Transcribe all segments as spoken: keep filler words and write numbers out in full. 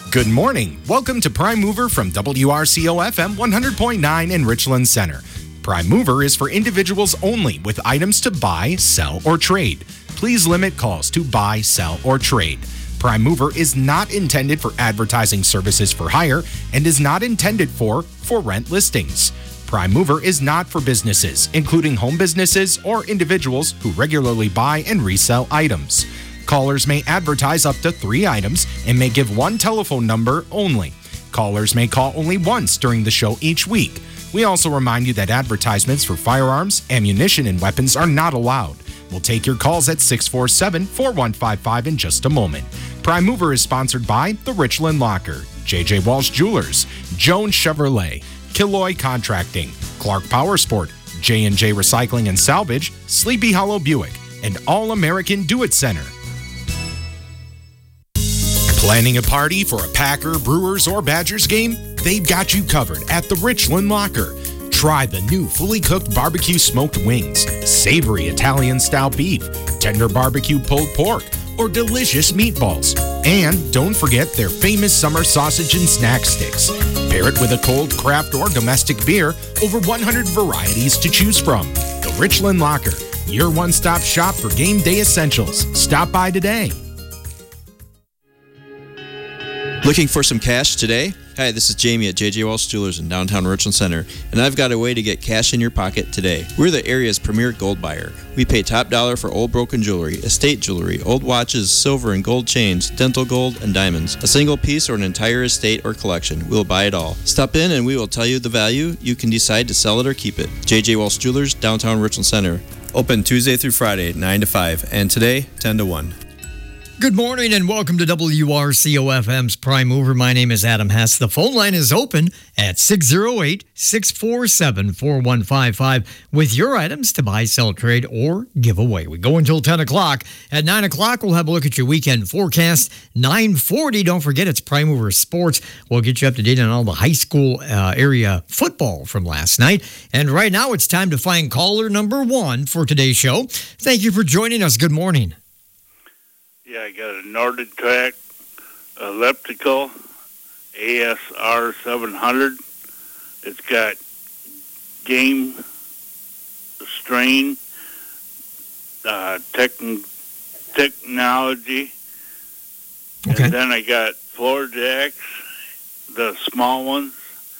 Good morning. Welcome to Prime Mover from W R C O F M one hundred point nine in Richland Center. Prime Mover is for individuals only with items to buy, sell, or trade. Please limit calls to buy, sell, or trade. Prime Mover is not intended for advertising services for hire and is not intended for for rent listings. Prime Mover is not for businesses, including home businesses or individuals who regularly buy and resell items. Callers may advertise up to three items and may give one telephone number only. Callers may call only once during the show each week. We also remind you that advertisements for firearms, ammunition, and weapons are not allowed. We'll take your calls at six four seven, four one five five in just a moment. Prime Mover is sponsored by the Richland Locker, J J Walsh Jewelers, Jones Chevrolet, Killoy Contracting, Clark Power Sport, J and J Recycling and Salvage, Sleepy Hollow Buick, and All American Do-It Center. Planning a party for a Packer, Brewers, or Badgers game? They've got you covered at the Richland Locker. Try the new fully cooked barbecue smoked wings, savory Italian-style beef, tender barbecue pulled pork, or delicious meatballs. And don't forget their famous summer sausage and snack sticks. Pair it with a cold craft or domestic beer, over one hundred varieties to choose from. The Richland Locker, your one-stop shop for game day essentials. Stop by today. Looking for some cash today? Hi, this is Jamie at J J Walsh Jewelers in downtown Richland Center, and I've got a way to get cash in your pocket today. We're the area's premier gold buyer. We pay top dollar for old broken jewelry, estate jewelry, old watches, silver and gold chains, dental gold, and diamonds. A single piece or an entire estate or collection, we'll buy it all. Stop in and we will tell you the value. You can decide to sell it or keep it. J J Walsh Jewelers, downtown Richland Center. Open Tuesday through Friday, nine to five, and today, ten to one. Good morning and welcome to W R C O F M's Prime Mover. My name is Adam Hess. The phone line is open at six oh eight, six four seven, four one five five with your items to buy, sell, trade, or give away. We go until ten o'clock. At nine o'clock, we'll have a look at your weekend forecast. nine forty, don't forget, it's Prime Mover Sports. We'll get you up to date on all the high school uh, area football from last night. And right now, it's time to find caller number one for today's show. Thank you for joining us. Good morning. Yeah, I got a NordicTrack elliptical A S R seven hundred. It's got game strain uh, tech, technology. Okay. And then I got floor jacks, the small ones,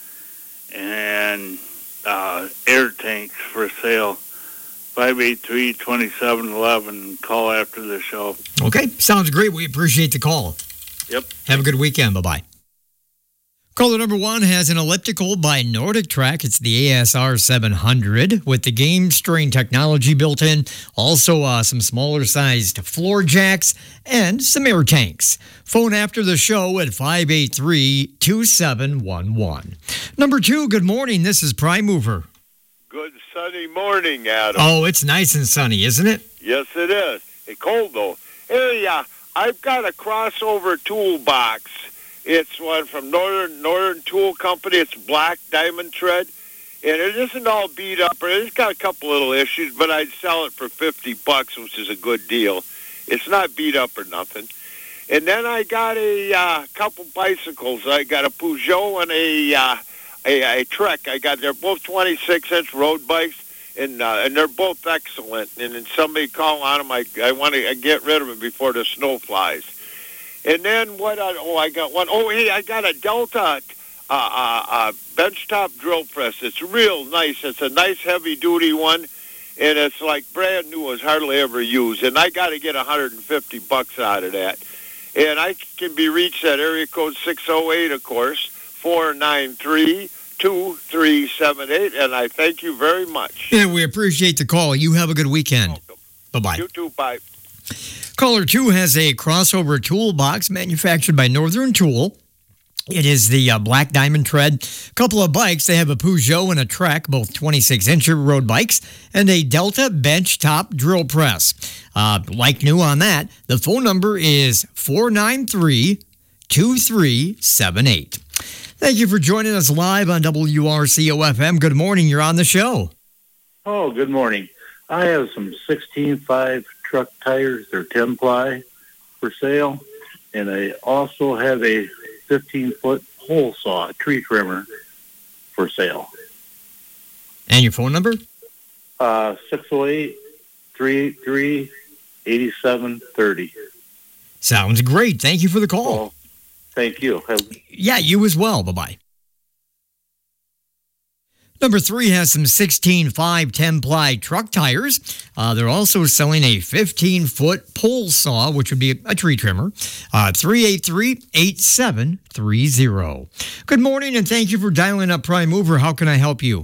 and uh, air tanks for sale. five eight three, two seven one one. Call after the show. Okay, sounds great. We appreciate the call. Yep. Have a good weekend. Bye-bye. Caller number one has an elliptical by NordicTrack. It's the A S R seven hundred with the game strain technology built in. Also, uh, some smaller sized floor jacks and some air tanks. Phone after the show at five eight three, two seven one one. Number two, good morning. This is Prime Mover. Good sunny morning, Adam. Oh, it's nice and sunny, isn't it? Yes, it is. It's cold, though. Hey, uh, I've got a crossover toolbox. It's one from Northern Northern Tool Company. It's black diamond tread, and it isn't all beat up. It's got a couple little issues, but I'd sell it for fifty bucks, which is a good deal. It's not beat up or nothing. And then I got a uh, couple bicycles. I got a Peugeot and a... Uh, A, a Trek. I got, they're both twenty-six inch road bikes, and uh, and they're both excellent. And then somebody call on them. I I want to get rid of them before the snow flies. And then what? I, oh, I got one. Oh, hey, I got a Delta uh, uh, uh, benchtop drill press. It's real nice. It's a nice heavy duty one, and it's like brand new. It's hardly ever used. And I got to get one hundred fifty bucks out of that. And I can be reached at area code six oh eight, of course. four nine three, two three seven eight, and I thank you very much. Yeah, we appreciate the call. You have a good weekend. Welcome. Bye-bye. You too, bye. Caller two has a crossover toolbox manufactured by Northern Tool. It is the uh, black diamond tread. A couple of bikes. They have a Peugeot and a Trek, both twenty-six inch road bikes, and a Delta bench top drill press. Uh, like new on that, the phone number is four nine three, two three seven eight. Thank you for joining us live on W R C O F M. Good morning. You're on the show. Oh, good morning. I have some sixteen five truck tires. They're ten ply for sale. And I also have a fifteen-foot hole saw, tree trimmer, for sale. And your phone number? Uh, six oh eight, three eight three, eight seven three oh. Sounds great. Thank you for the call. Well, thank you. Have- Yeah, you as well. Bye-bye. Number three has some sixteen five ten-ply truck tires. Uh, they're also selling a fifteen-foot pole saw, which would be a, a tree trimmer. Uh, three eight three, eight seven three oh. Good morning, and thank you for dialing up Prime Mover. How can I help you?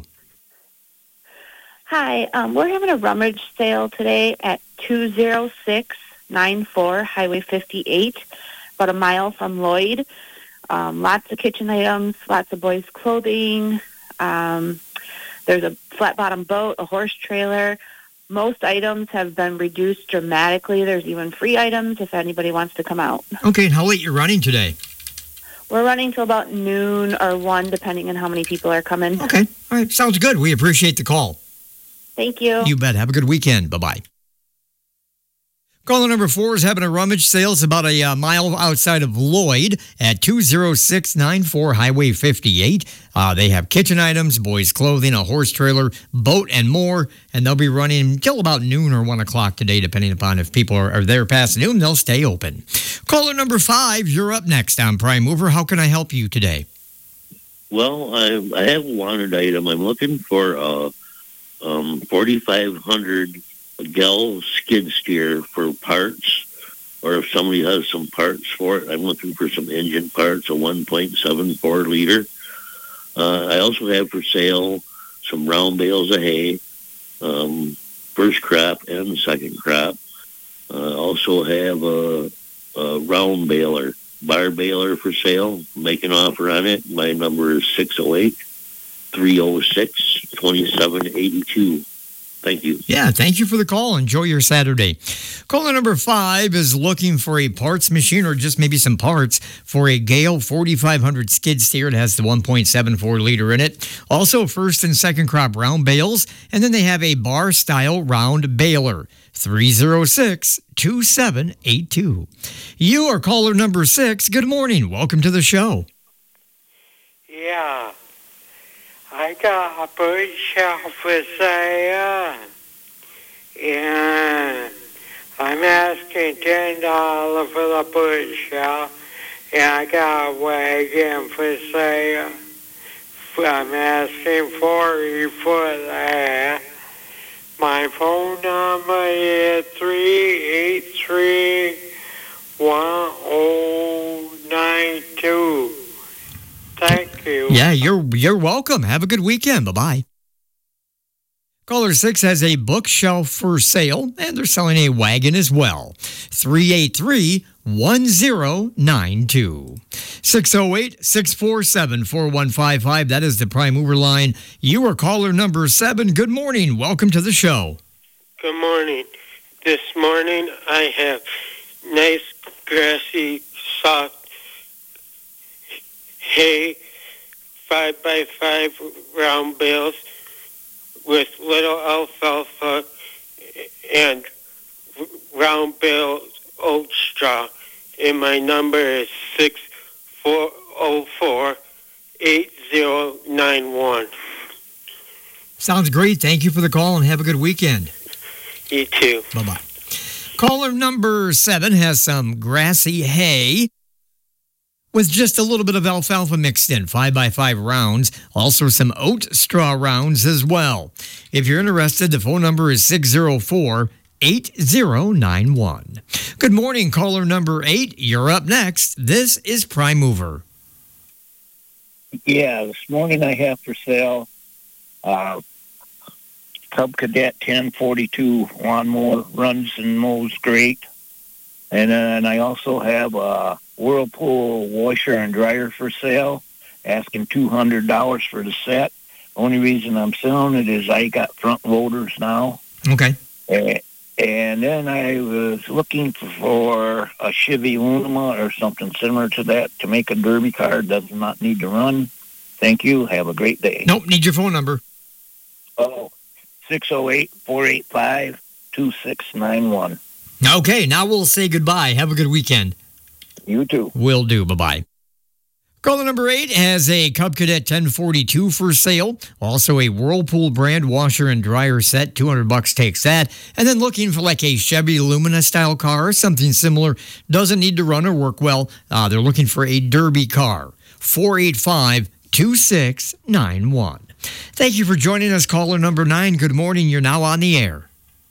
Hi, um, we're having a rummage sale today at two oh six nine four Highway fifty-eight, about a mile from Lloyd. Um, lots of kitchen items, lots of boys' clothing. Um, there's a flat-bottom boat, a horse trailer. Most items have been reduced dramatically. There's even free items if anybody wants to come out. Okay, and how late you're running today? We're running till about noon or one, depending on how many people are coming. Okay, all right, sounds good. We appreciate the call. Thank you. You bet. Have a good weekend. Bye-bye. Caller number four is having a rummage sale. It's about a uh, mile outside of Lloyd at two oh six nine four Highway fifty-eight. Uh, they have kitchen items, boys' clothing, a horse trailer, boat, and more. And they'll be running until about noon or one o'clock today, depending upon if people are, are there past noon. They'll stay open. Caller number five, you're up next on Prime Mover. How can I help you today? Well, I, I have a wanted item. I'm looking for a um, forty-five hundred Gell skid steer for parts, or if somebody has some parts for it. I'm looking for some engine parts, a one point seven four liter. Uh, I also have for sale some round bales of hay, um, first crop and second crop. Uh, also have a, a round baler, bar baler for sale. Make an offer on it. My number is six oh eight, three oh six, two seven eight two. Thank you. Yeah, thank you for the call. Enjoy your Saturday. Caller number five is looking for a parts machine or just maybe some parts for a Gale forty-five hundred skid steer. It has the one point seven four liter in it. Also, first and second crop round bales. And then they have a bar style round baler. three oh six, two seven eight two. You are caller number six. Good morning. Welcome to the show. Yeah. I got a bird shelf for sale, and I'm asking ten dollars for the bird shelf, and I got a wagon for sale. I'm asking forty for that. My phone number is three eight three, one oh nine two. Thank you. Yeah, you're you're welcome. Have a good weekend. Bye-bye. Caller six has a bookshelf for sale, and they're selling a wagon as well. three eight three, one oh nine two. six oh eight, six four seven, four one five five. That is the Prime Mover line. You are caller number seven. Good morning. Welcome to the show. Good morning. This morning I have nice grassy soft hay, five by five round bales with little alfalfa and round bale oat straw. And my number is six four oh four, eight oh nine one. Sounds great. Thank you for the call and have a good weekend. You too. Bye-bye. Caller number seven has some grassy hay with just a little bit of alfalfa mixed in, five by five rounds, also some oat straw rounds as well. If you're interested, the phone number is six oh four, eight oh nine one. Good morning, caller number eight. You're up next. This is Prime Mover. Yeah, this morning I have for sale uh, Cub Cadet ten forty-two lawnmower, runs and mows great. And then I also have a Whirlpool washer and dryer for sale, asking two hundred dollars for the set. Only reason I'm selling it is I got front loaders now. Okay. Uh, and then I was looking for a Chevy Luma or something similar to that to make a derby car. Does not need to run. Thank you. Have a great day. Nope, need your phone number. Oh, six oh eight, four eight five, two six nine one. Okay, now we'll say goodbye. Have a good weekend. You too. Will do. Bye-bye. Caller number eight has a Cub Cadet ten forty-two for sale. Also a Whirlpool brand washer and dryer set. two hundred bucks takes that. And then looking for like a Chevy Lumina style car or something similar. Doesn't need to run or work well. Uh, they're looking for a Derby car. four eight five, two six nine one. Thank you for joining us, caller number nine. Good morning. You're now on the air.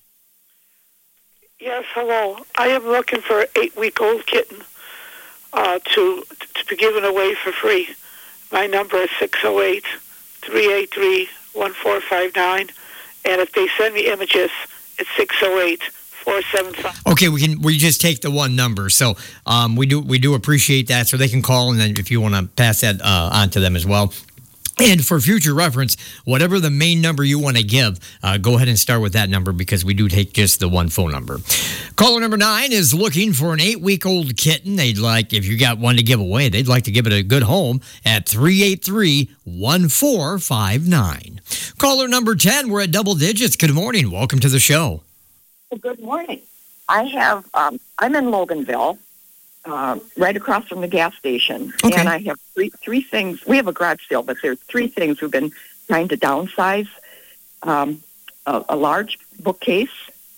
Yes, hello. I am looking for an eight-week-old kitten uh, to to be given away for free. My number is six oh eight, three eight three, one four five nine. And if they send me images, it's six oh eight, four seven five. Okay, we can we just take the one number. So um, we do we do appreciate that. So they can call, and then if you want to pass that uh, on to them as well. And for future reference, whatever the main number you want to give, uh, go ahead and start with that number because we do take just the one phone number. Caller number nine is looking for an eight-week-old kitten. They'd like, if you got one to give away, they'd like to give it a good home at three eight three, one four five nine. Caller number ten, we're at double digits. Good morning. Welcome to the show. Well, good morning. I have, um, I'm in Loganville. Uh, right across from the gas station. Okay. And I have three three things. We have a garage sale, but there's three things we've been trying to downsize. Um, a, a large bookcase.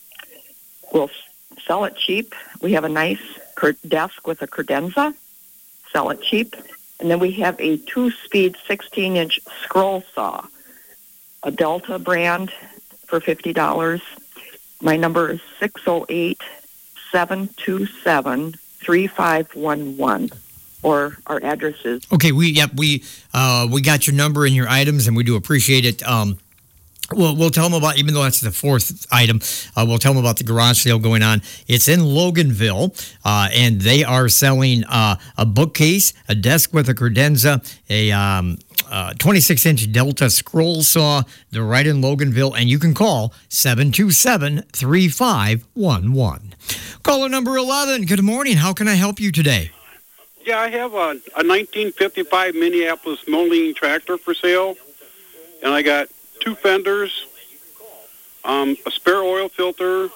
We'll sell it cheap. We have a nice cur- desk with a credenza. Sell it cheap. And then we have a two-speed sixteen-inch scroll saw. A Delta brand for fifty dollars. My number is six oh eight, seven two seven, three five one one, or our address is. Okay, we yep we uh, we got your number and your items, and we do appreciate it. Um, we'll we'll tell them about, even though that's the fourth item, uh, we'll tell them about the garage sale going on. It's in Loganville, uh, and they are selling uh, a bookcase, a desk with a credenza, a um, uh, twenty-six inch Delta scroll saw. They're right in Loganville, and you can call seven two seven, three five one one. Caller number eleven, good morning. How can I help you today? Yeah, I have a, a nineteen fifty-five Minneapolis Moline tractor for sale, and I got two fenders, um, a spare oil filter,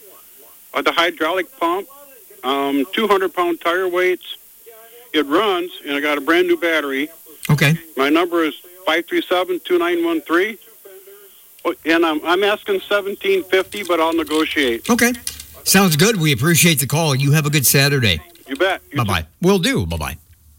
uh, the hydraulic pump, um, two hundred pound tire weights. It runs, and I got a brand new battery. Okay. My number is five three seven, two nine one three, and I'm, I'm asking seventeen fifty, but I'll negotiate. Okay. Sounds good. We appreciate the call. You have a good Saturday. You bet. You Bye-bye. Too. Will do. Bye-bye.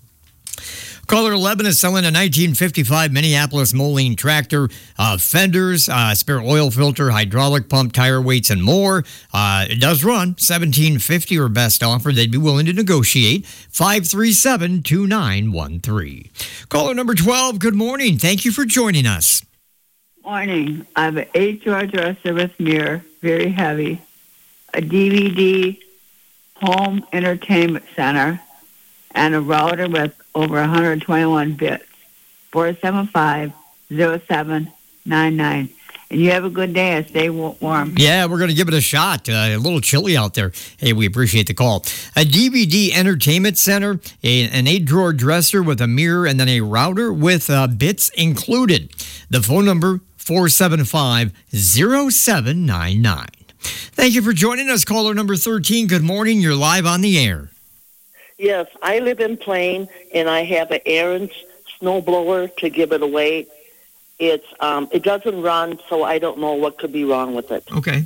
Caller eleven is selling a nineteen fifty-five Minneapolis Moline tractor, uh, fenders, uh, spare oil filter, hydraulic pump, tire weights, and more. Uh, it does run seventeen fifty or best offer. They'd be willing to negotiate. five three seven, two nine one three. Caller number twelve, good morning. Thank you for joining us. Morning. I have an eight-drawer dresser with mirror, very heavy. A D V D home entertainment center, and a router with over one hundred twenty-one bits. four seven five, zero seven nine nine. And you have a good day. Stay warm. Yeah, we're going to give it a shot. Uh, a little chilly out there. Hey, we appreciate the call. A D V D entertainment center, a, an eight-drawer dresser with a mirror, and then a router with uh, bits included. The phone number, four seven five, zero seven nine nine. Thank you for joining us, caller number thirteen. Good morning. You're live on the air. Yes, I live in Plain, and I have an Aaron's snowblower to give it away. It's um, it doesn't run, so I don't know what could be wrong with it. Okay.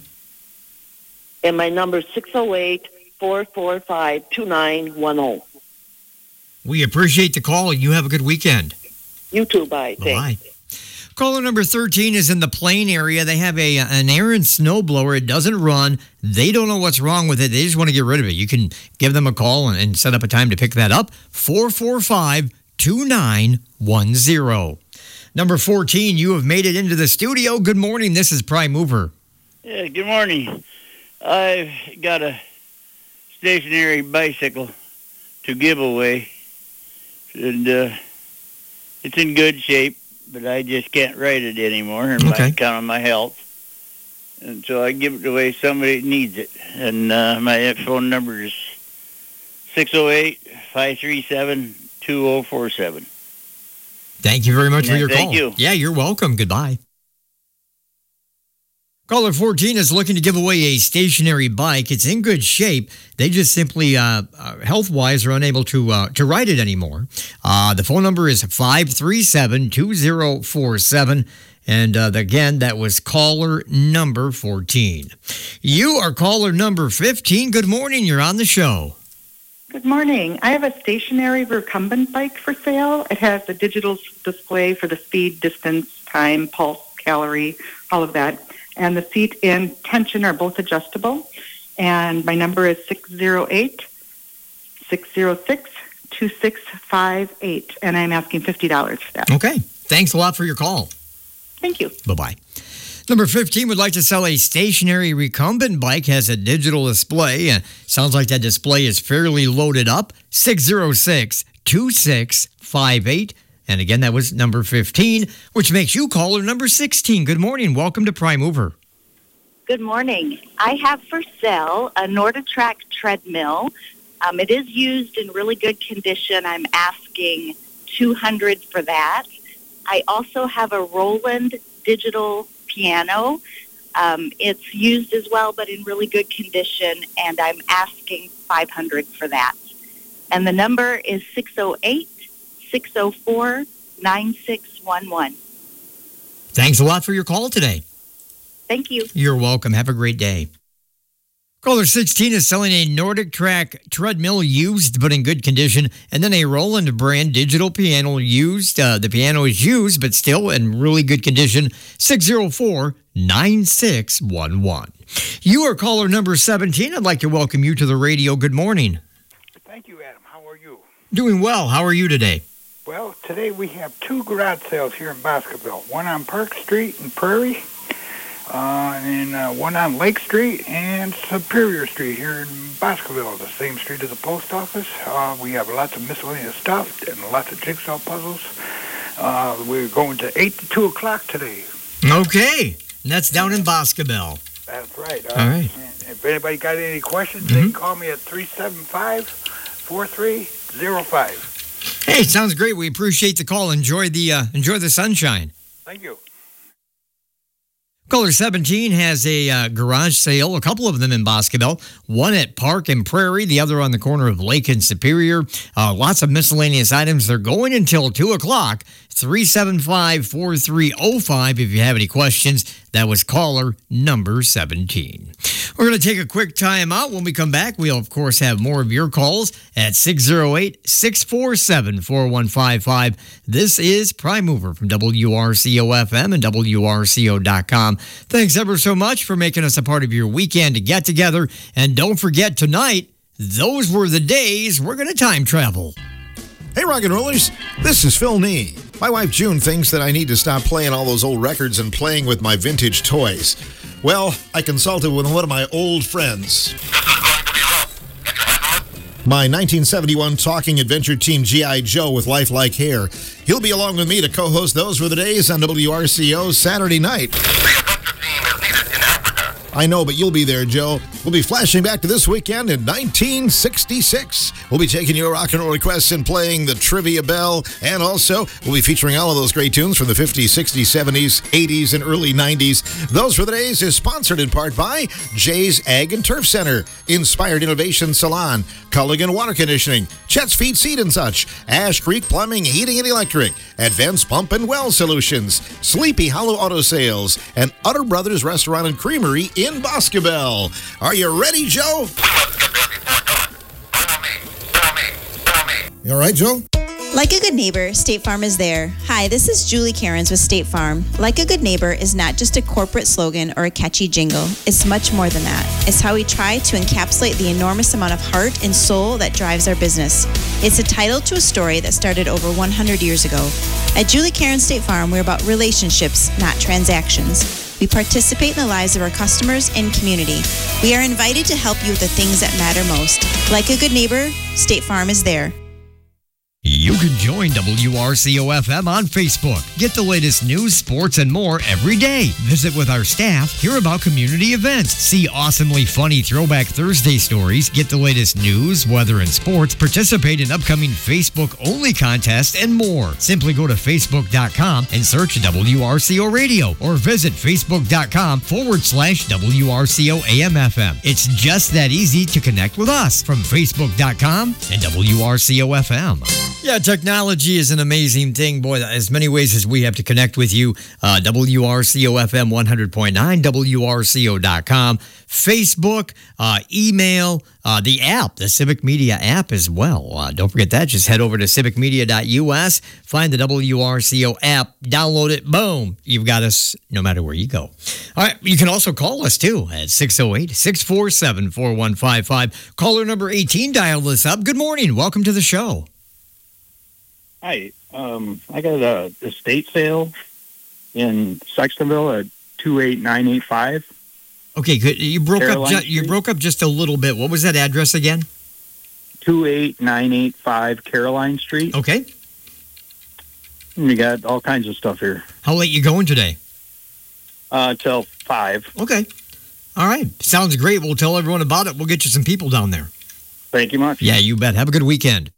And my number is six oh eight, four four five, two nine one oh. We appreciate the call. You have a good weekend. You too. Bye. Bye. Caller number thirteen is in the Plain area. They have a an Aaron snowblower. It doesn't run. They don't know what's wrong with it. They just want to get rid of it. You can give them a call and, and set up a time to pick that up. four four five, two nine one oh. Number fourteen, you have made it into the studio. Good morning. This is Prime Mover. Yeah, good morning. I've got a stationary bicycle to give away, and uh, it's in good shape. But I just can't ride it anymore on okay. account of my health. And so I give it away to somebody that needs it. And uh, my phone number is six oh eight, five three seven, two oh four seven. Thank you very much yeah, for your thank call. You. Yeah, you're welcome. Goodbye. Caller fourteen is looking to give away a stationary bike. It's in good shape. They just simply, uh, uh, health-wise, are unable to uh, to ride it anymore. Uh, the phone number is five three seven, two zero four seven. And uh, again, that was caller number fourteen. You are caller number fifteen. Good morning. You're on the show. Good morning. I have a stationary recumbent bike for sale. It has a digital display for the speed, distance, time, pulse, calorie, all of that. And the seat and tension are both adjustable. And my number is six zero eight, six zero six, two six five eight. And I'm asking fifty dollars for that. Okay. Thanks a lot for your call. Thank you. Bye-bye. Number fifteen would like to sell a stationary recumbent bike, has a digital display. Uh, sounds like that display is fairly loaded up. six zero six, two six five eight. And again, that was number fifteen, which makes you caller number sixteen. Good morning. Welcome to Prime Mover. Good morning. I have for sale a NordiTrack treadmill. Um, it is used in really good condition. I'm asking two hundred dollars for that. I also have a Roland digital piano. Um, it's used as well, but in really good condition, and I'm asking five hundred dollars for that. And the number is six oh eight, six oh four, nine six one one. Thanks a lot for your call today. Thank you. You're welcome. Have a great day. Caller sixteen is selling a NordiTrack treadmill used but in good condition, and then a Roland brand digital piano used. Uh, the piano is used but still in really good condition. six oh four, nine six one one. You are caller number seventeen. I'd like to welcome you to the radio. Good morning. Thank you, Adam. How are you? Doing well. How are you today? Well, today we have two garage sales here in Boscoville. One on Park Street in Prairie, uh, and uh, one on Lake Street and Superior Street here in Boscoville, the same street as the post office. Uh, we have lots of miscellaneous stuff and lots of jigsaw puzzles. Uh, we're going to eight to two o'clock today. Okay. And that's down in Boscoville. That's right. Uh, All right. If anybody got any questions, Mm-hmm. they can call me at three seven five, four three zero five. Hey, sounds great. We appreciate the call. Enjoy the uh, enjoy the sunshine. Thank you. Caller seventeen has a uh, garage sale, a couple of them in Boscoville, one at Park and Prairie, the other on the corner of Lake and Superior. Uh, lots of miscellaneous items. They're going until two o'clock. three seven five, four three zero five if you have any questions. That was caller number seventeen. We're going to take a quick time out. When we come back, we'll, of course, have more of your calls at six oh eight, six four seven, four one five five. This is Prime Mover from W R C O F M and W R C O dot com. Thanks ever so much for making us a part of your weekend to get together. And don't forget, tonight, those were the days we're going to time travel. Hey, rock and rollers, this is Phil Nee. My wife June thinks that I need to stop playing all those old records and playing with my vintage toys. Well, I consulted with one of my old friends. My nineteen seventy-one Talking Adventure Team G I. Joe with lifelike hair. He'll be along with me to co-host Those Were the Days on W R C O Saturday night. I know, but you'll be there, Joe. We'll be flashing back to this weekend in nineteen sixty-six. We'll be taking your rock and roll requests and playing the Trivia Bell. And also, we'll be featuring all of those great tunes from the fifties, sixties, seventies, eighties, and early nineties. Those for the Days is sponsored in part by Jay's Ag and Turf Center, Inspired Innovation Salon, Culligan Water Conditioning, Chet's Feed Seed and Such, Ash Creek Plumbing, Heating and Electric, Advanced Pump and Well Solutions, Sleepy Hollow Auto Sales, and Utter Brothers Restaurant and Creamery in Boscoville. Are you ready, Joe? You all right, Joe? Like a good neighbor, State Farm is there. Hi, this is Julie Cairns with State Farm. Like a good neighbor is not just a corporate slogan or a catchy jingle. It's much more than that. It's how we try to encapsulate the enormous amount of heart and soul that drives our business. It's a title to a story that started over one hundred years ago. At Julie Cairns State Farm, we're about relationships, not transactions. We participate in the lives of our customers and community. We are invited to help you with the things that matter most. Like a good neighbor, State Farm is there. You can join W R C O F M on Facebook. Get the latest news, sports, and more every day. Visit with our staff, hear about community events, see awesomely funny Throwback Thursday stories, get the latest news, weather, and sports, participate in upcoming Facebook-only contests, and more. Simply go to facebook dot com and search W R C O Radio or visit facebook.com forward slash WRCO AM FM. It's just that easy to connect with us from facebook dot com and W R C O F M. Yeah, technology is an amazing thing. Boy, as many ways as we have to connect with you. Uh, W R C O F M one hundred point nine, W R C O dot com, Facebook, uh, email, uh, the app, the Civic Media app as well. Uh, don't forget that. Just head over to civic media dot U S, find the W R C O app, download it, boom. You've got us no matter where you go. All right, you can also call us too at six oh eight, six four seven, four one five five. Caller number eighteen, dial this up. Good morning. Welcome to the show. Hi, um, I got a estate sale in Sextonville at two eight nine eight five. Okay, good. You broke Caroline up. Ju- you broke up just a little bit. What was that address again? two eight nine eight five Caroline Street. Okay. And you got all kinds of stuff here. How late you going today? Uh, till five. Okay. All right. Sounds great. We'll tell everyone about it. We'll get you some people down there. Thank you much. Yeah, you bet. Have a good weekend.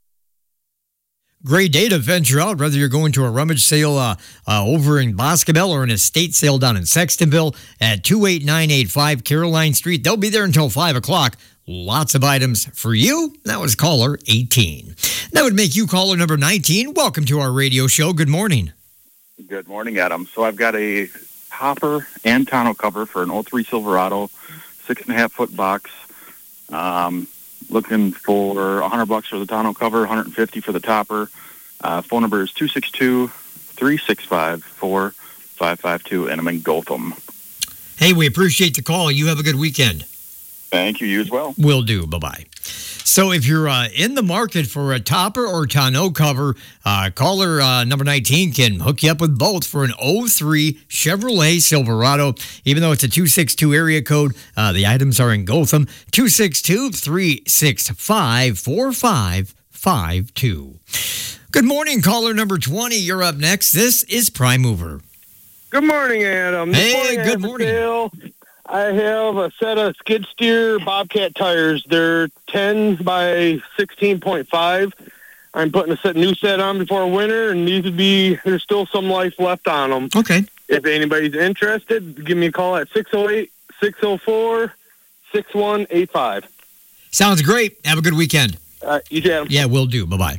Great day to venture out, whether you're going to a rummage sale uh, uh, over in Boscobel or an estate sale down in Sextonville at two eight nine eight five Caroline Street. They'll be there until five o'clock. Lots of items for you. That was caller eighteen. That would make you caller number nineteen. Welcome to our radio show. Good morning. Good morning, Adam. So I've got a hopper and tonneau cover for an oh three Silverado, six and a half foot box. Um, looking for a hundred bucks for the tonneau cover, one hundred fifty for the topper. Uh, phone number is two six two, three six five, four five five two, and I'm in Gotham. Hey, we appreciate the call. You have a good weekend. Thank you. You as well. Will do. Bye-bye. So if you're uh, in the market for a topper or tonneau cover, uh, caller uh, number nineteen can hook you up with both for an oh three Chevrolet Silverado. Even though it's a two six two area code, uh, the items are in Gotham. two six two, three six five, four five five two. Good morning, caller number twenty. You're up next. This is Prime Mover. Good morning, Adam. This Hey, morning I good have a morning. sale. I have a set of skid steer Bobcat tires. They're ten by sixteen point five. I'm putting a set, new set on before winter, and these would be, there's still some life left on them. Okay. If anybody's interested, give me a call at six oh eight, six oh four, six one eight five. Sounds great. Have a good weekend. Uh, you too, Adam. Yeah, will do. Bye-bye.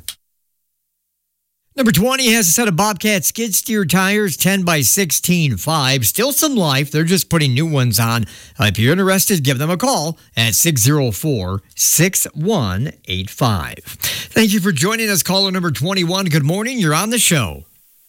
Number twenty has a set of Bobcat skid steer tires, ten by sixteen five. Still some life. They're just putting new ones on. Uh, if you're interested, give them a call at six oh four, six one eight five. Thank you for joining us, caller number twenty-one. Good morning. You're on the show.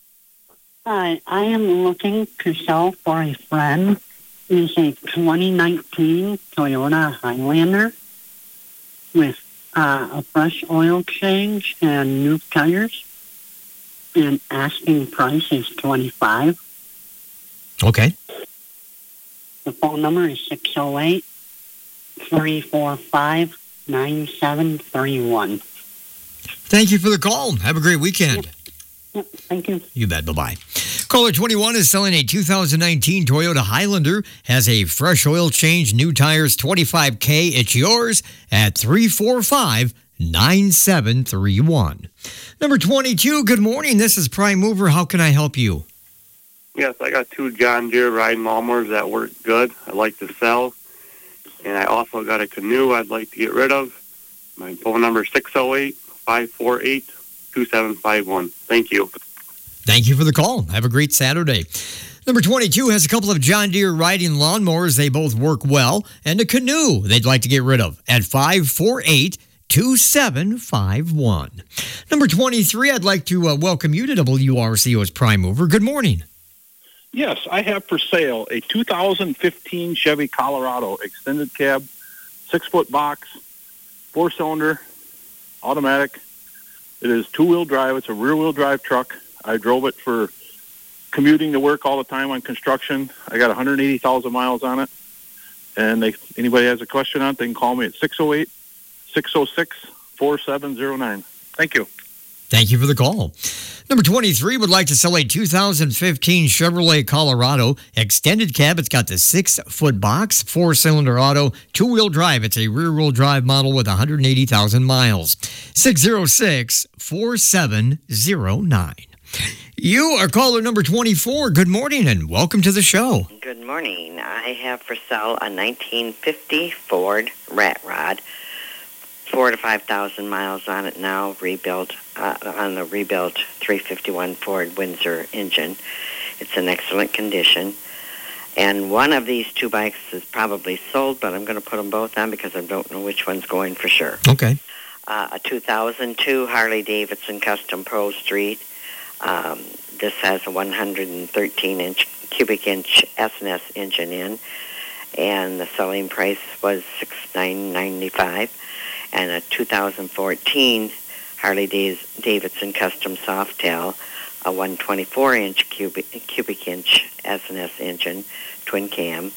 Hi, I am looking to sell for a friend. It's a twenty nineteen Toyota Highlander with uh, a fresh oil change and new tires. And asking price is twenty-five. Okay. The phone number is six oh eight, three four five, nine seven three one. Thank you for the call. Have a great weekend. Yep, thank you. You bet. Bye-bye. Caller twenty-one is selling a two thousand nineteen Toyota Highlander. Has a fresh oil change, new tires, twenty-five K. It's yours at three four five, nine seven three one. Number twenty-two, good morning. This is Prime Mover. How can I help you? Yes, I got two John Deere riding lawnmowers that work good. I'd like to sell. And I also got a canoe I'd like to get rid of. My phone number is six oh eight, five four eight, two seven five one. Thank you. Thank you for the call. Have a great Saturday. Number twenty-two has a couple of John Deere riding lawnmowers. They both work well. And a canoe they'd like to get rid of at five four eight, two seven five one. Number twenty-three, I'd like to uh, welcome you to W R C O's Prime Mover. Good morning. Yes, I have for sale a two thousand fifteen Chevy Colorado extended cab, six-foot box, four-cylinder, automatic. It is two-wheel drive. It's a rear-wheel drive truck. I drove it for commuting to work all the time on construction. I got one hundred eighty thousand miles on it. And they, anybody has a question on it, they can call me at six oh eight, six oh six, four seven oh nine. Thank you. Thank you for the call. Number twenty-three would like to sell a two thousand fifteen Chevrolet Colorado extended cab. It's got the six-foot box, four-cylinder auto, two-wheel drive. It's a rear-wheel drive model with one hundred eighty thousand miles. six oh six, four seven oh nine. You are caller number twenty-four. Good morning and welcome to the show. Good morning. I have for sale a nineteen fifty Ford Rat Rod. Four to five thousand miles on it now, rebuilt uh, on the rebuilt three fifty-one Ford Windsor engine. It's in excellent condition. And one of these two bikes is probably sold, but I'm going to put them both on because I don't know which one's going for sure. Okay. Uh, a two thousand two Harley Davidson Custom Pro Street. Um, this has a one hundred thirteen inch cubic inch S and S engine in, and the selling price was six thousand nine hundred ninety-five dollars. And a two thousand fourteen Harley Davidson Custom Softail, a one hundred twenty-four inch cubic, cubic inch S and S engine, twin cam.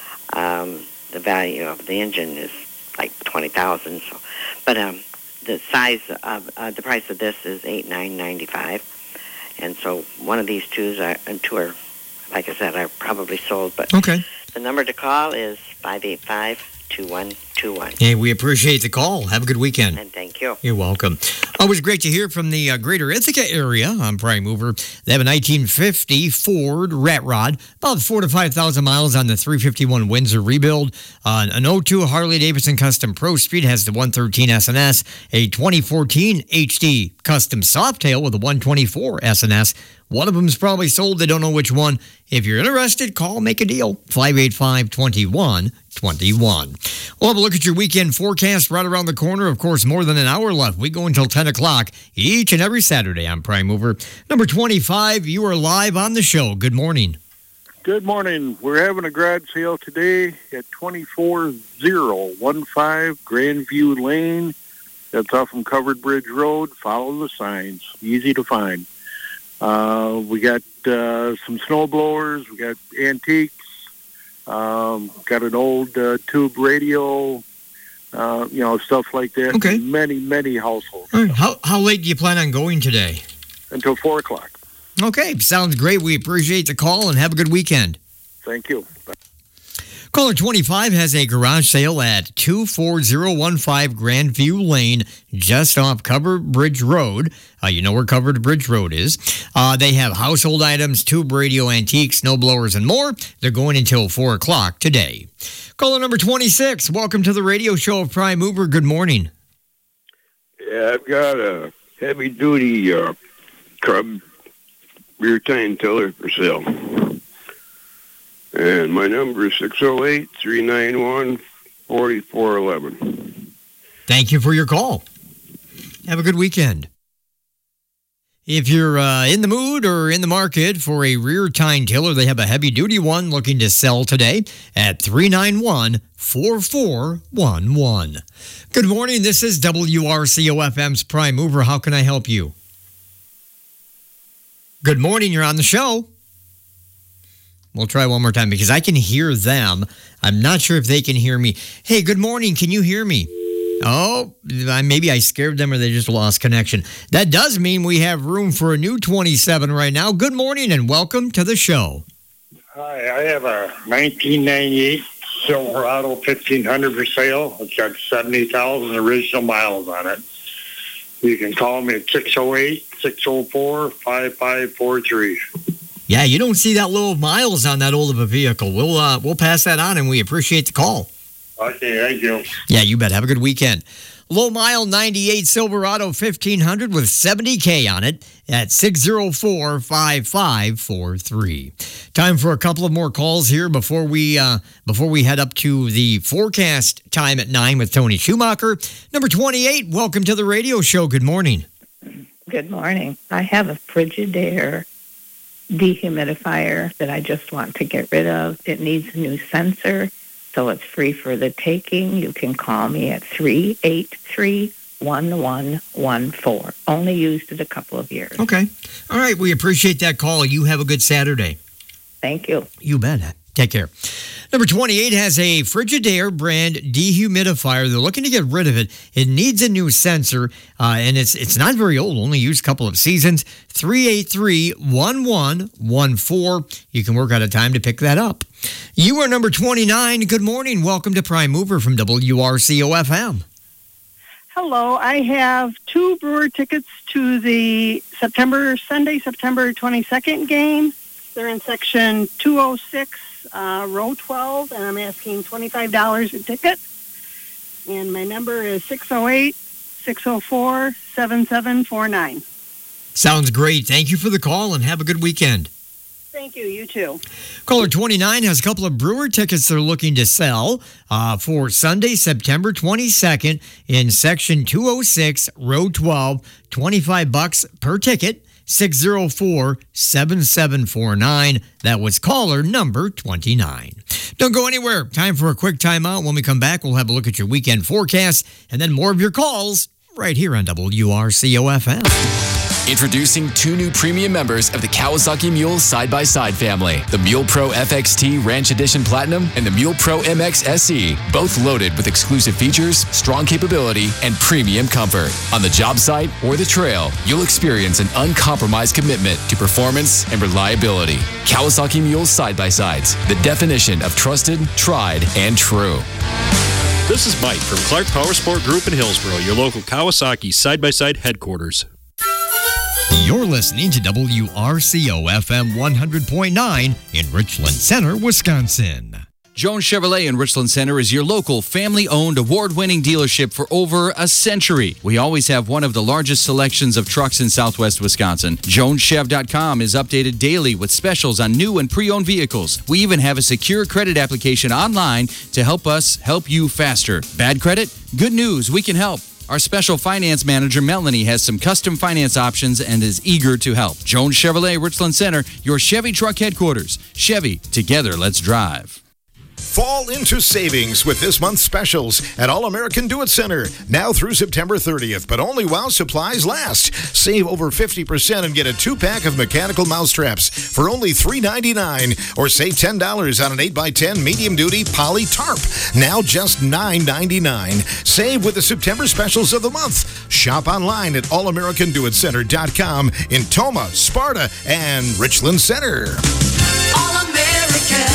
Um, the value of the engine is like twenty thousand dollars. So, but um, the size of uh, the price of this is eight thousand nine hundred ninety-five dollars. And so one of these twos are, and two are, like I said, are probably sold. But okay. The number to call is five eight five, two one two one. Hey, we appreciate the call. Have a good weekend. And thank you. You're welcome. Always great to hear from the uh, greater Ithaca area on Prime Mover. They have a nineteen fifty Ford Rat Rod, about four to five thousand miles on the three fifty-one Windsor rebuild. Uh, an oh two Harley Davidson Custom Pro Street has the one thirteen S and S, a twenty fourteen H D Custom Softail with a one twenty-four S and S. One of them's probably sold. They don't know which one. If you're interested, call, make a deal. five eight five, two one two one. We'll have a look at your weekend forecast right around the corner. Of course, more than an hour left. We go until ten o'clock each and every Saturday on Prime Mover. Number twenty-five, you are live on the show. Good morning. Good morning. We're having a garage sale today at twenty-four oh one five Grandview Lane. That's off from Covered Bridge Road. Follow the signs. Easy to find. Uh, we got uh, some snow blowers. We got antiques. Um, got an old uh, tube radio. Uh, you know, stuff like that. Okay. Many, many households. All right. How how late do you plan on going today? Until four o'clock. Okay, sounds great. We appreciate the call and have a good weekend. Thank you. Bye. Caller twenty-five has a garage sale at two four oh one five Grandview Lane, just off Covered Bridge Road. Uh, you know where Covered Bridge Road is. Uh, they have household items, tube radio, antiques, snow blowers, and more. They're going until four o'clock today. Caller number twenty-six, welcome to the radio show of Prime Mover. Good morning. Yeah, I've got a heavy-duty uh, Cub rear tine tiller for sale. And my number is six oh eight, three nine one, four four one one. Thank you for your call. Have a good weekend. If you're uh, in the mood or in the market for a rear tine tiller, they have a heavy-duty one looking to sell today at three nine one, four four one one. Good morning. This is W R C O F M's Prime Mover. How can I help you? Good morning. You're on the show. We'll try one more time because I can hear them. I'm not sure if they can hear me. Hey, good morning. Can you hear me? Oh, maybe I scared them or they just lost connection. That does mean we have room for a new twenty-seven right now. Good morning and welcome to the show. Hi, I have a nineteen ninety-eight Silverado fifteen hundred for sale. It's got seventy thousand original miles on it. You can call me at six oh eight, six oh four, five five four three. Yeah, you don't see that low of miles on that old of a vehicle. We'll uh, we'll pass that on, and we appreciate the call. Okay, thank you. Yeah, you bet. Have a good weekend. Low mile ninety-eight Silverado fifteen hundred with seventy K on it at six oh four, five five four three. Time for a couple of more calls here before we uh, before we head up to the forecast time at nine with Tony Schumacher. Number twenty-eight, welcome to the radio show. Good morning. Good morning. I have a Frigidaire dehumidifier that I just want to get rid of. It needs a new sensor, so it's free for the taking. You can call me at three eight three, one one one four. Only used it a couple of years. Okay. All right. We appreciate that call. You have a good Saturday. Thank you. You bet. Take care. Number twenty-eight has a Frigidaire brand dehumidifier. They're looking to get rid of it. It needs a new sensor, uh, and it's it's not very old, only used a couple of seasons. three eight three, one one one four. You can work out a time to pick that up. You are number twenty-nine. Good morning. Welcome to Prime Mover from W R C O F M. Hello. I have two Brewer tickets to the September Sunday, September twenty-second game. They're in section two oh six. Uh, row twelve, and I'm asking twenty-five dollars a ticket. And my number is six oh eight, six oh four, seven seven four nine. Sounds great. Thank you for the call, and have a good weekend. Thank you. You too. Caller twenty-nine has a couple of Brewer tickets they're looking to sell uh, for Sunday, September twenty-second in section two oh six, row twelve, twenty-five bucks per ticket. six oh four, seven seven four nine. That was caller number twenty-nine. Don't go anywhere. Time for a quick timeout. When we come back, we'll have a look at your weekend forecast and then more of your calls right here on W R C O F M. Introducing two new premium members of the Kawasaki Mule side-by-side family, the Mule Pro F X T Ranch Edition Platinum and the Mule Pro M X S E, both loaded with exclusive features, strong capability, and premium comfort. On the job site or the trail, you'll experience an uncompromised commitment to performance and reliability. Kawasaki Mule side-by-sides, the definition of trusted, tried, and true. This is Mike from Clark Power Sport Group in Hillsboro, your local Kawasaki side-by-side headquarters. You're listening to W R C O F M one hundred point nine in Richland Center, Wisconsin. Jones Chevrolet in Richland Center is your local family-owned, award-winning dealership for over a century. We always have one of the largest selections of trucks in southwest Wisconsin. Jones Chev dot com is updated daily with specials on new and pre-owned vehicles. We even have a secure credit application online to help us help you faster. Bad credit? Good news, we can help. Our special finance manager, Melanie, has some custom finance options and is eager to help. Jones Chevrolet, Richland Center, your Chevy truck headquarters. Chevy, together, let's drive. Fall into savings with this month's specials at All American Do It Center. Now through September thirtieth, but only while supplies last. Save over fifty percent and get a two-pack of mechanical mousetraps for only three ninety-nine. Or save ten dollars on an eight by ten medium-duty poly tarp. Now just nine ninety-nine. Save with the September specials of the month. Shop online at all american do it center dot com in Toma, Sparta, and Richland Center. All American.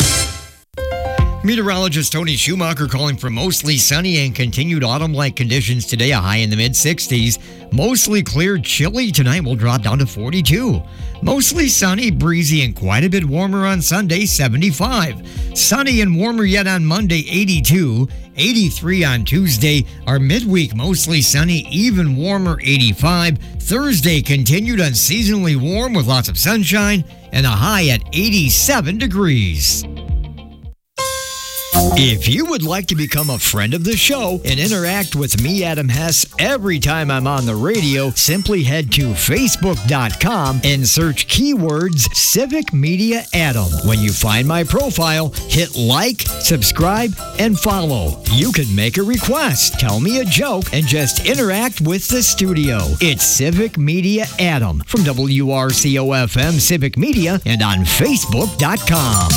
Meteorologist Tony Schumacher calling for mostly sunny and continued autumn-like conditions today, a high in the mid-sixties. Mostly clear, chilly tonight will drop down to forty-two. Mostly sunny, breezy, and quite a bit warmer on Sunday, seventy-five. Sunny and warmer yet on Monday, eighty-two. eighty-three on Tuesday. Our midweek, mostly sunny, even warmer, eighty-five. Thursday continued unseasonably warm with lots of sunshine and a high at eighty-seven degrees. If you would like to become a friend of the show and interact with me, Adam Hess, every time I'm on the radio, simply head to facebook dot com and search keywords Civic Media Adam. When you find my profile, hit like, subscribe, and follow. You can make a request, tell me a joke, and just interact with the studio. It's Civic Media Adam from W R C O F M Civic Media and on facebook dot com.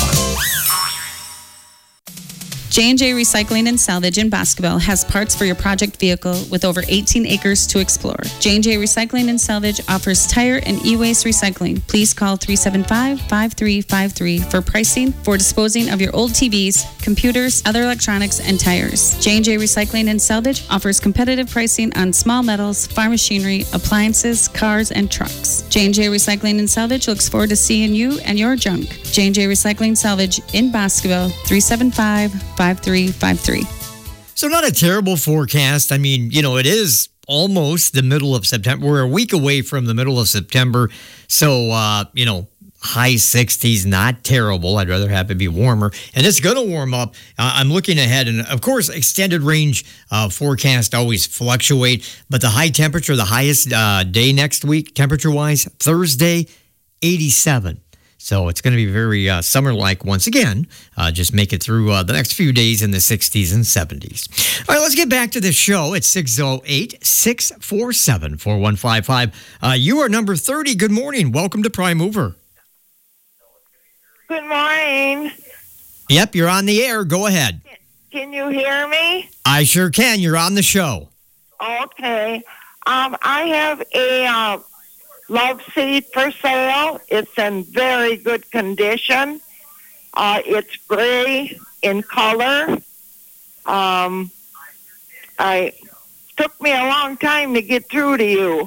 J and J Recycling and Salvage in Boscoville has parts for your project vehicle with over eighteen acres to explore. J and J Recycling and Salvage offers tire and e-waste recycling. Please call three seven five, five three five three for pricing for disposing of your old T Vs, computers, other electronics, and tires. J and J Recycling and Salvage offers competitive pricing on small metals, farm machinery, appliances, cars, and trucks. J and J Recycling and Salvage looks forward to seeing you and your junk. J and J Recycling Salvage in Boscoville, three seven five, five three five three. So not a terrible forecast. I mean, you know, it is almost the middle of September. We're a week away from the middle of September. So, uh, you know, high sixties, not terrible. I'd rather have it be warmer. And it's going to warm up. Uh, I'm looking ahead. And, of course, extended range uh, forecast always fluctuate. But the high temperature, the highest uh, day next week, temperature-wise, Thursday, eighty-seven. So it's going to be very uh, summer-like once again. Uh, just make it through uh, the next few days in the sixties and seventies. All right, let's get back to the show. It's six oh eight, six four seven, four one five five. Uh, you are number thirty. Good morning. Welcome to Prime Mover. Good morning. Yep, you're on the air. Go ahead. Can you hear me? I sure can. You're on the show. Okay. Um, I have a uh, love seat for sale. It's in very good condition. Uh, it's gray in color. Um, I took me a long time to get through to you.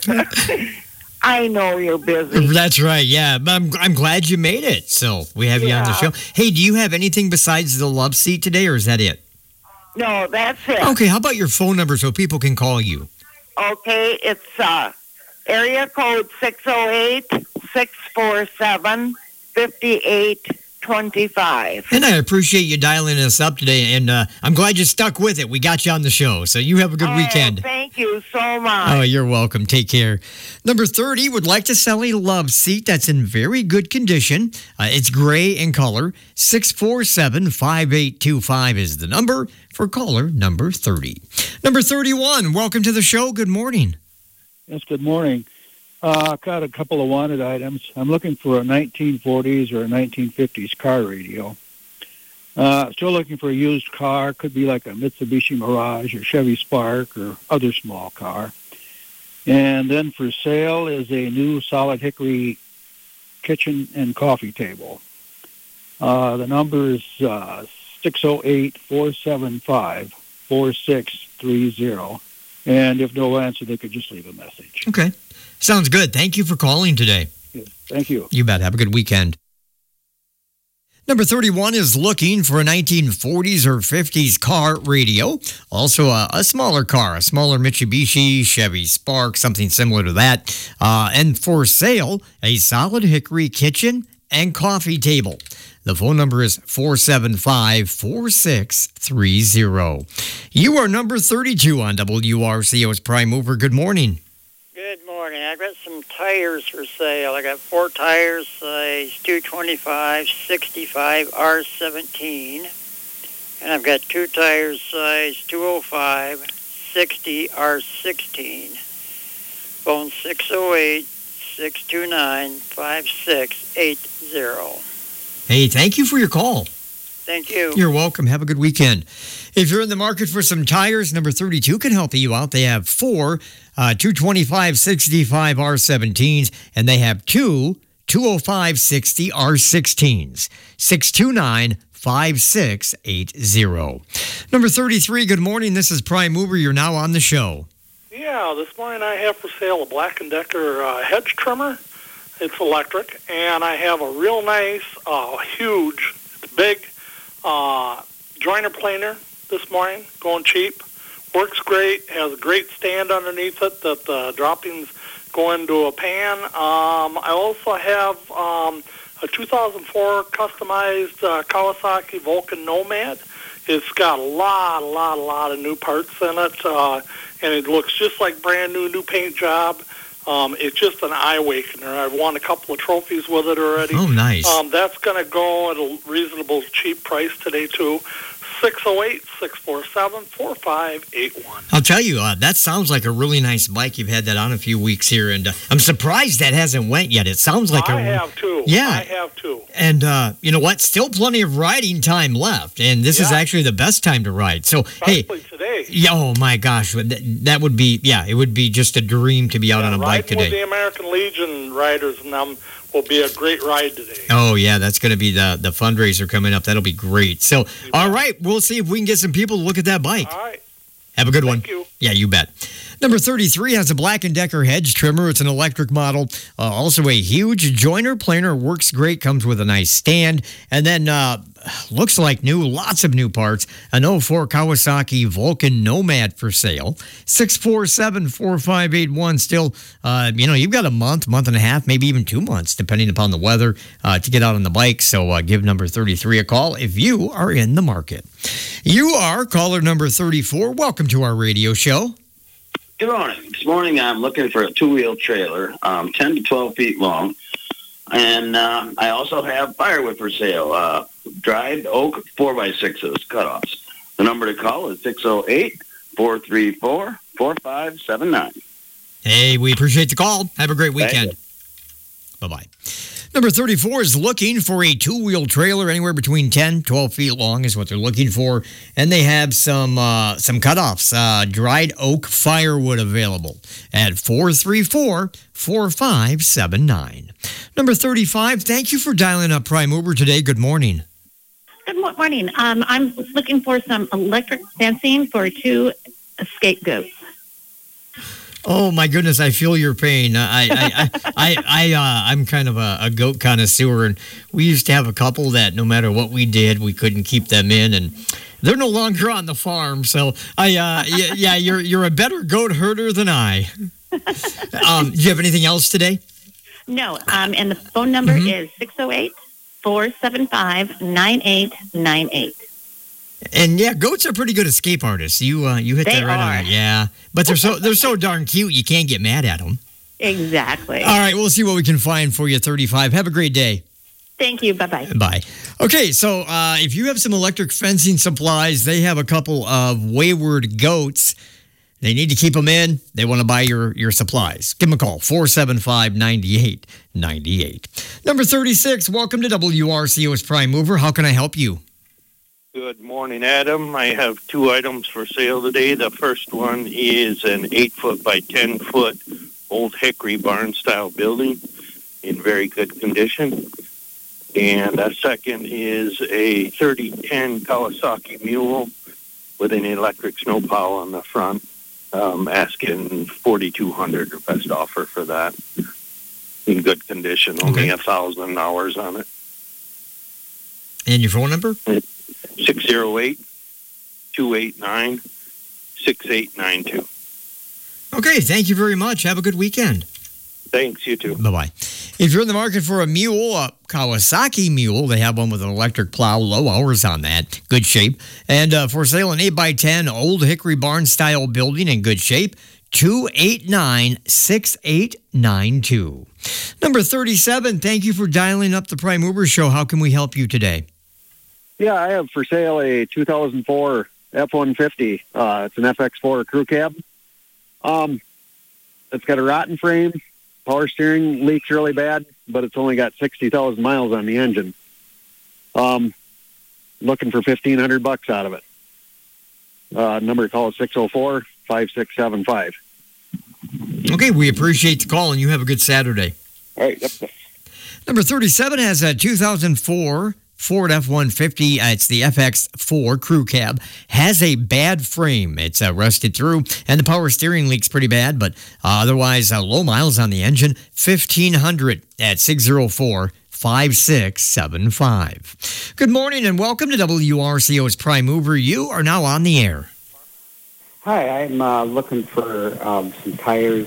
I know you're busy. That's right. Yeah, I'm, I'm glad you made it. So we have you on the Yeah. show. Hey, do you have anything besides the love seat today, or is that it? No, that's it. Okay, how about your phone number so people can call you? Okay, it's uh, area code six oh eight, six four seven, five eight two five. And I appreciate you dialing us up today, and uh, I'm glad you stuck with it. We got you on the show, so you have a good weekend. Thank you so much. Oh, you're welcome. Take care. Number thirty would like to sell a love seat that's in very good condition. Uh, it's gray in color. six four seven, five eight two five is the number for caller number thirty. Number thirty-one, welcome to the show. Good morning. Yes, good morning. Uh, I've got a couple of wanted items. I'm looking for a nineteen forties or a nineteen fifties car radio. Uh, still looking for a used car. Could be like a Mitsubishi Mirage or Chevy Spark or other small car. And then for sale is a new solid hickory kitchen and coffee table. Uh, the number is uh, six oh eight, four seven five, four six three zero. And if no answer, they could just leave a message. Okay. Sounds good. Thank you for calling today. Thank you. You bet. Have a good weekend. Number thirty-one is looking for a nineteen forties or fifties car radio. Also a, a smaller car, a smaller Mitsubishi, Chevy Spark, something similar to that. Uh, and for sale, a solid hickory kitchen and coffee table. The phone number is four seven five, four six three zero. You are number thirty-two on W R C O's Prime Mover. Good morning. Good morning. I've got some tires for sale. I got four tires, size two twenty-five, sixty-five, R seventeen. And I've got two tires, size two oh five, sixty, R sixteen. Phone six oh eight, six two nine, five six eight zero. Hey, thank you for your call. Thank you. You're welcome. Have a good weekend. If you're in the market for some tires, number thirty-two can help you out. They have four uh, two twenty-five, sixty-five R seventeens, and they have two two oh five, sixty R sixteens. six two nine, five six eight zero. Number thirty-three, good morning. This is Prime Mover. You're now on the show. Yeah, this morning I have for sale a Black and Decker uh, hedge trimmer. It's electric, and I have a real nice, uh, huge, big uh, joiner planer this morning, going cheap. Works great, has a great stand underneath it that the droppings go into a pan. Um, I also have um, a two thousand four customized uh, Kawasaki Vulcan Nomad. It's got a lot, a lot, a lot of new parts in it, uh, and it looks just like brand new, new paint job. Um, it's just an eye-awakener. I've won a couple of trophies with it already. Oh, nice. Um, that's going to go at a reasonable, cheap price today, too. six oh eight, six four seven, four five eight one. I'll tell you, uh, that sounds like a really nice bike. You've had that on a few weeks here, and uh, I'm surprised that hasn't went yet. It sounds like I a... have, too. Yeah. I have, too. And uh, you know what? Still plenty of riding time left, and this is Yeah. actually the best time to ride. So, hey... Especially today. Yeah, oh, my gosh. That, that would be... Yeah, it would be just a dream to be out on a bike Riding with today. the American Legion riders and them will be a great ride today. Oh, yeah, that's going to be the, the fundraiser coming up. That'll be great. So, all right, we'll see if we can get some people to look at that bike. All right. Have a good one. Thank you. Yeah, you bet. Number thirty-three has a Black and Decker hedge trimmer. It's an electric model. Uh, also a huge joiner planer. Works great. Comes with a nice stand. And then uh, looks like new. Lots of new parts. An oh four Kawasaki Vulcan Nomad for sale. six four seven, four five eight one. Still, uh, you know, you've got a month, month and a half, maybe even two months, depending upon the weather, uh, to get out on the bike. So uh, give number thirty-three a call if you are in the market. You are caller number thirty-four. Welcome to our radio show. Good morning. This morning I'm looking for a two-wheel trailer, um, ten to twelve feet long, and uh, I also have firewood for sale, uh, dried oak four by sixes, cutoffs. The number to call is six oh eight, four three four, four five seven nine. Hey, we appreciate the call. Have a great weekend. Bye-bye. Number thirty-four is looking for a two-wheel trailer anywhere between ten, twelve feet long is what they're looking for. And they have some uh, some cutoffs, uh, dried oak firewood available at four three four, four five seven nine. Number thirty-five, thank you for dialing up Prime Uber today. Good morning. Good mo- morning. Um, I'm looking for some electric fencing for two scapegoats. Oh my goodness, I feel your pain. I, I, I, I, I uh, I'm kind of a, a goat connoisseur, and we used to have a couple that no matter what we did, we couldn't keep them in, and they're no longer on the farm. So I, uh, yeah, yeah, you're you're a better goat herder than I. Um, do you have anything else today? No. Um, and the phone number Mm-hmm. is six oh eight, four seven five, nine eight nine eight. And yeah, goats are pretty good escape artists. You uh, you hit They that right are. on. Yeah, but they're so they're so darn cute. You can't get mad at them. Exactly. All right, we'll see what we can find for you. thirty-five. Have a great day. Thank you. Bye-bye. Bye. Okay, so uh, if you have some electric fencing supplies, they have a couple of wayward goats. They need to keep them in. They want to buy your, your supplies. Give them a call, four seven five, nine eight nine eight. Number thirty-six, welcome to W R C O's Prime Mover. How can I help you? Good morning, Adam. I have two items for sale today. The first one is an eight foot by ten foot old hickory barn style building in very good condition. And the second is a thirty ten Kawasaki Mule with an electric snowplow on the front. Um, asking forty-two hundred dollars, best offer for that. In good condition, only a thousand hours on it. And your phone number? six oh eight, two eight nine, six eight nine two. Okay, thank you very much. Have a good weekend. Thanks, you too. Bye-bye. If you're in the market for a mule, a Kawasaki Mule, they have one with an electric plow, low hours on that, good shape. And uh, for sale, an eight by ten old hickory barn-style building in good shape, two eight nine, six eight nine two. Number thirty-seven, thank you for dialing up the Prime Uber Show. How can we help you today? Yeah, I have for sale a two thousand four F one fifty. Uh, it's an F X four crew cab. Um, it's got a rotten frame. Power steering leaks really bad, but it's only got sixty thousand miles on the engine. Um, looking for fifteen hundred bucks out of it. Uh, number to call is six oh four, five six seven five. Okay, we appreciate the call, and you have a good Saturday. All right, yep. Number thirty-seven has a two thousand four Ford F one fifty. Uh, it's the F X four crew cab. Has a bad frame. It's uh, rusted through, and the power steering leaks pretty bad, but uh, otherwise uh, low miles on the engine. fifteen hundred at six oh four, five six seven five. Good morning, and welcome to W R C O's Prime Mover. You are now on the air. Hi, I'm uh, looking for um, some tires,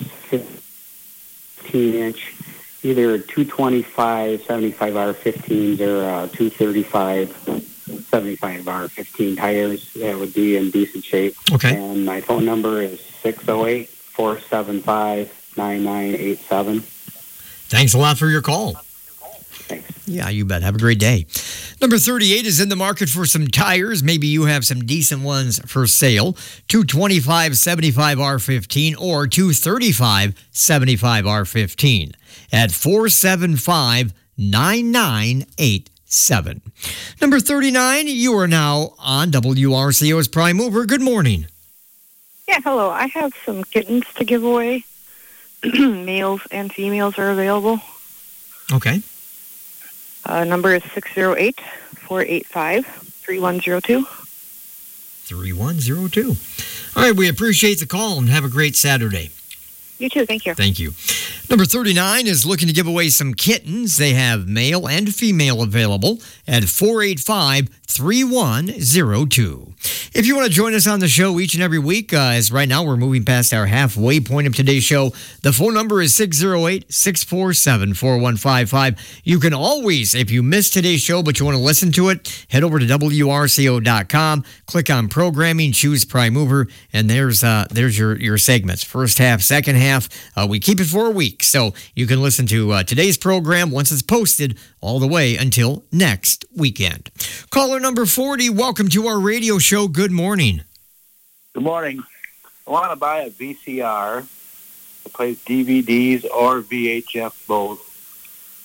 fifteen inch. Either two twenty-five seventy-five R fifteens or uh, two thirty-five seventy-five R fifteen tires. That would be in decent shape. Okay. And my phone number is six oh eight, four seven five, nine nine eight seven. Thanks a lot for your call. Thanks. Yeah, you bet. Have a great day. Number thirty-eight is in the market for some tires. Maybe you have some decent ones for sale. two twenty-five seventy-five R fifteen or two thirty-five seventy-five R fifteen at four seven five, nine nine eight seven. Number thirty-nine, you are now on W R C O's Prime Mover. Good morning. Yeah, hello. I have some kittens to give away. Males and females are available. Okay. Uh, number is six oh eight, four eight five, three one oh two. three one oh two. All right, we appreciate the call and have a great Saturday. You too. Thank you. Thank you. Number thirty-nine is looking to give away some kittens. They have male and female available at four eight five, three one oh two. If you want to join us on the show each and every week, uh, as right now we're moving past our halfway point of today's show, the phone number is six oh eight, six four seven, four one five five. You can always, if you missed today's show but you want to listen to it, head over to W R C O dot com, click on programming, choose Prime Mover, and there's uh, there's your, your segments. First half, second half. Uh, we keep it for a week, so you can listen to uh, today's program once it's posted all the way until next weekend. Caller number forty, welcome to our radio show. Good morning. Good morning. I want to buy a V C R that plays D V Ds or V H F both.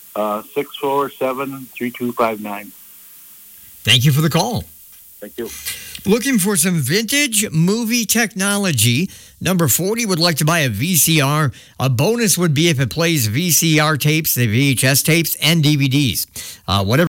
Uh, six four seven, three two five nine. Thank you for the call. Thank you. Looking for some vintage movie technology? Number forty would like to buy a V C R. A bonus would be if it plays V C R tapes, the V H S tapes, and D V Ds. Uh, whatever.